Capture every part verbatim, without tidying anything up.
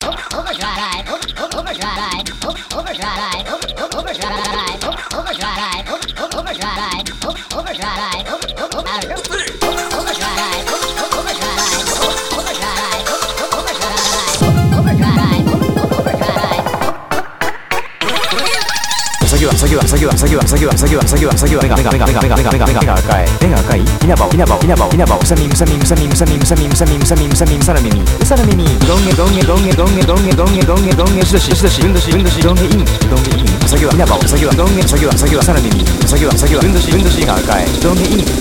うさぎはうさぎはうさぎはうさぎはうさぎはうさぎはうさぎは目が目が目が目が目が目が目が赤い目が赤い稲葉を稲葉を稲葉を稲葉をうさみむさみむさみむさみむさみむさみむさみむさみむさら耳うさら耳どんげどんげどんげどんげどんげどんげどんげどんげしどししどしうんどしうんどしどんげいんどんげいんうさぎは稲葉をうさぎはどんげうさぎはうさぎはさら耳うさぎはうさぎはうんどしうんどしが赤いどんげいん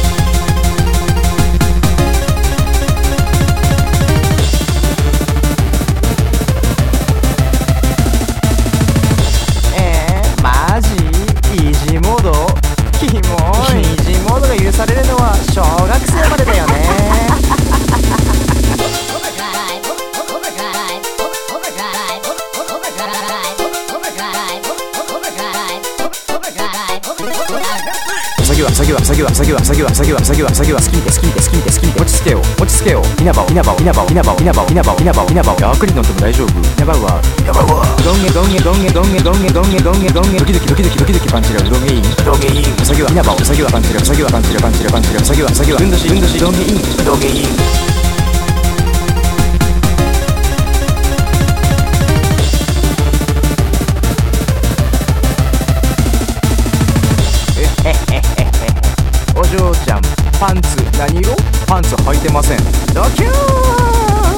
されるのは小学生までだよね。 うさぎはうさぎはうさぎはうさぎはうさぎはうさぎはうさぎはうさぎは好き見て好き見て好き見て好き見て落ち着けよ落ち着けよ稲葉を稲葉を稲葉を稲葉を稲葉を稲葉を稲葉を稲葉を楽に乗っても大丈夫稲葉は稲葉はどんげどんげどんげどんげどんげどんげどんげどんげドキドキドキドキドキドキパンチラうどんげいんどんげいんうさぎは稲葉をうさぎはパンチラうさぎはパンチラパンチラパンチラうさぎはうさぎはうんどしうんどしどんげいんどんげいんお嬢ちゃんパンツ何色パンツ履いてませんドキュー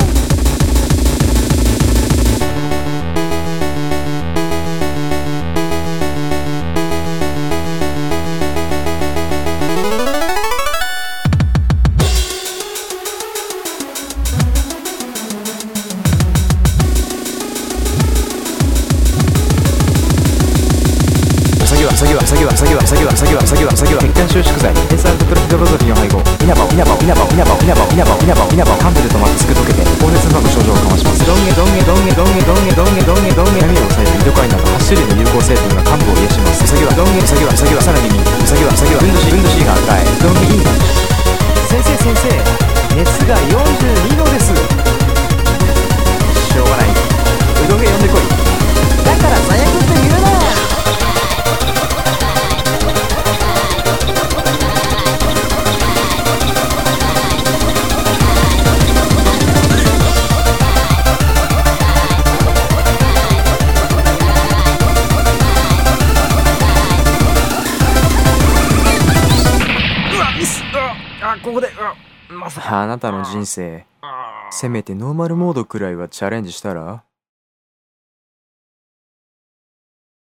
うさぎはうさぎはうさぎはうさぎはうさぎはうさぎはうさぎはうさぎは血管収縮剤エスアルトプロピドロドリの配合稲葉を稲葉を稲葉を稲葉を稲葉を稲葉を稲葉を稲葉を患部で止まってすぐ溶けて高熱など症状をかましますどんげどんげどんげどんげどんげどんげどんげどんげ波を抑えるイドカインなどはち種類の有効成分が患部を癒しますうさぎはどんげうさぎはうさぎはさらに耳うさぎはうさぎはうんどしうんどしが赤いどんげいい先生先生熱がよんじゅうにどですしょうがないうどんげ呼んでこいだから最悪って言うな。 あ、ここで、まさあなたの人生せめてノーマルモードくらいはチャレンジしたら